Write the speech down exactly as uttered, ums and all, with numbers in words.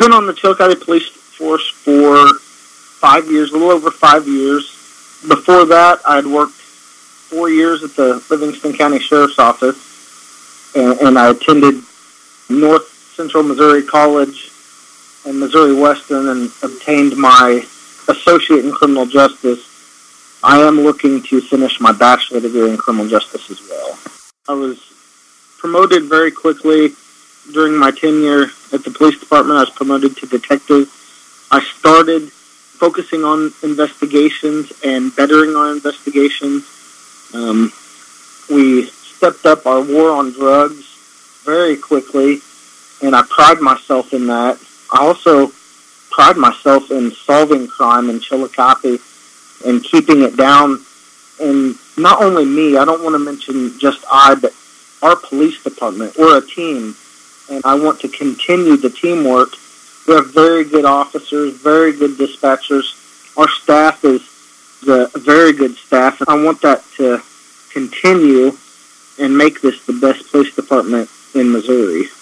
been on the Chillicothe Police Force for five years, a little over five years. Before that, I had worked four years at the Livingston County Sheriff's Office, and, and I attended North Central Missouri College and Missouri Western and obtained my associate in criminal justice. I am looking to finish my bachelor degree in criminal justice as well. I was promoted very quickly during my tenure at the police department. I was promoted to detective. I started focusing on investigations and bettering our investigations. Um, we stepped up our war on drugs very quickly, and I pride myself in that. I also pride myself in solving crime in Chillicothe and keeping it down. And not only me, I don't want to mention just I, but our police department. We're a team, and I want to continue the teamwork. We have very good officers, very good dispatchers. Our staff is a very good staff, and I want that to continue and make this the best police department in Missouri.